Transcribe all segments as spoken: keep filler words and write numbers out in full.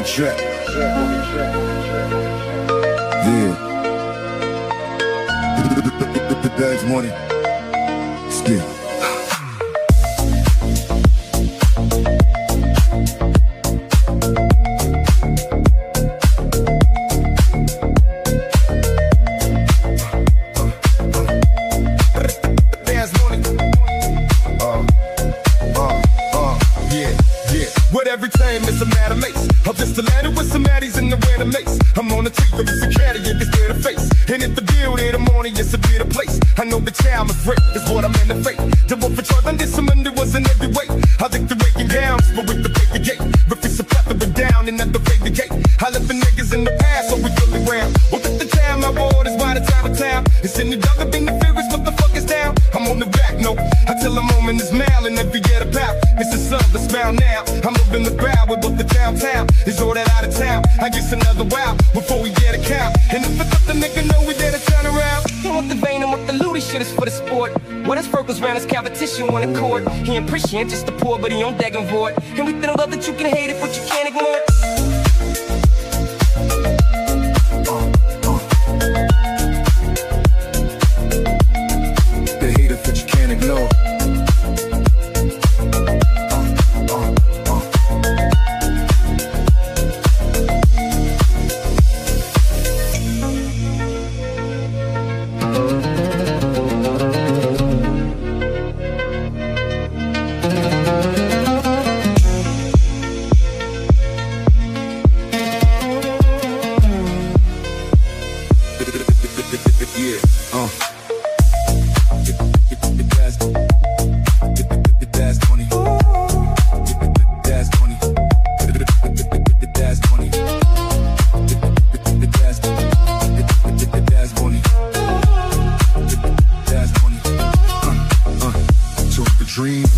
track. Yeah. Bags money. Skip. Every time it's a matter mace. I'm just a ladder with some addies in the random mace. I'm on the take of it's a caddy if it's there to face. And if the deal in the morning is a bit of place, I know the time is right, is what I'm in the fate. The wolf for choice, and this some under was in every way. I think the raking down, but with the break the gate. If it's a plethora down and at the break the gate. I left the niggas in the past, so we go around. Well, at the time I wore is by the time of town. It's in the dog, being the furious, what the fuck is down? I'm on the back, no. I tell a moment is mile and every get about. It's a sub, the smile now. I'm up in the crowd with both the downtown. Is all that out of town. I guess another wow before we get a count. And if it's up the nigga know we did a turn around. He want the vein and what the looty shit is for the sport. What his circles round his competition on the court. He ain't appreciate just the poor, but he on dagging void. And we think love that you can hate it, but you can't ignore it. The hater that you can't ignore. Dream.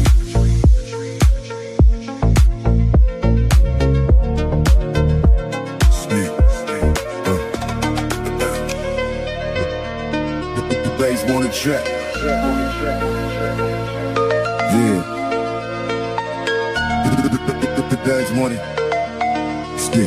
Bags on the track. Yeah. Bags money. Skip.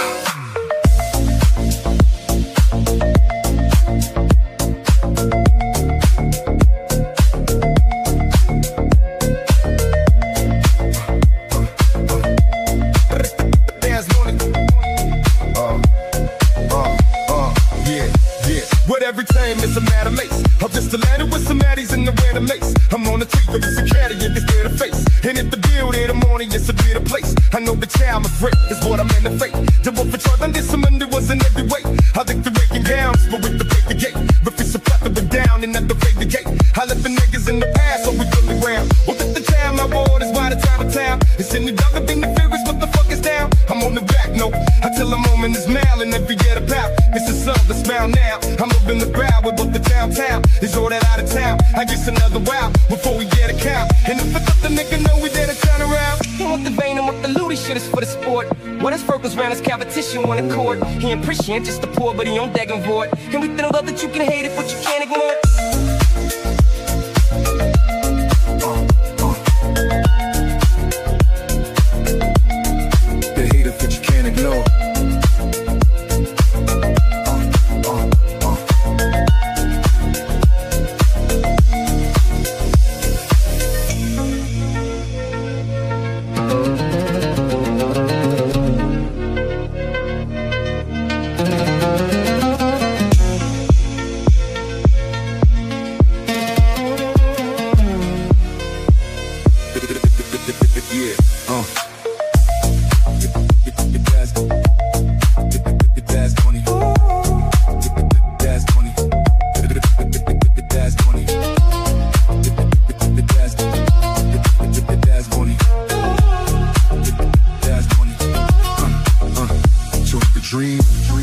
Every time it's a matter mace. I'm just a ladder with some addies in the random mace. I'm on the take of it's a caddy if it's there to face. And if the deal in the morning is a bit of place, I know the time of right is what I'm in the fate. The wolf for choice, and this some under was in every way. I think the raking down, but with the break the gate. If it's a plethora down and at the break the gate. I left the niggas in the past, so we go around. Well, at the time I wore is by the time of town. It's in the dog, being the furious, what the fuck is down? I'm on the back, no. I tell a moment is mile and every get about. It's a sub, the smile now. I'm up in the crowd with both the downtown. Is all that out of town. I guess another wow before we get a count. And if it's up the nigga know we did a turn around. He want the vein and what the looty shit is for the sport. What his circles round his competition on the court. He ain't appreciate just the poor, but he on dagging void. And we think love that you can hate it, but you can't ignore it. The hater that you can't ignore. Yeah, uh. Dream.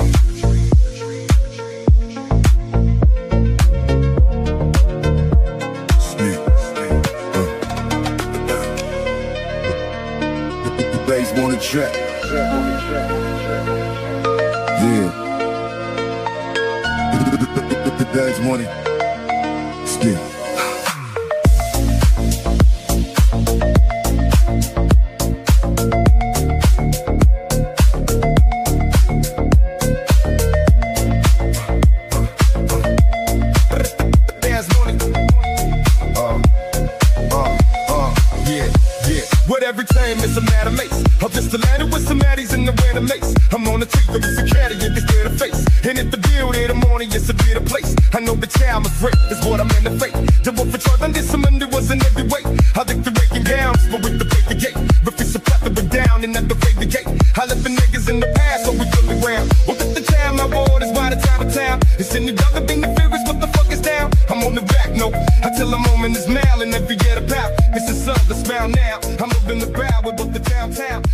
Bags on the track. Yeah. Bags money. Skip. take them to carry it, it's there to face. And if the deal there the morning, it's a better place. I know the child is great, is what I'm in the fate. The wolf for charge, I did some under was in every way. I think the breaking down, but with the break the gate. But it's a plethora down and at the break the gate. I left the niggas in the past, so we feel around. Well, at the time, my ward is by the time of town. It's in the dog, being the furious, what the fuck is down? I'm on the back note, I tell them I'm in this mail and every get about. It's the sun, the smile now. I'm up in the crowd with both the downtown.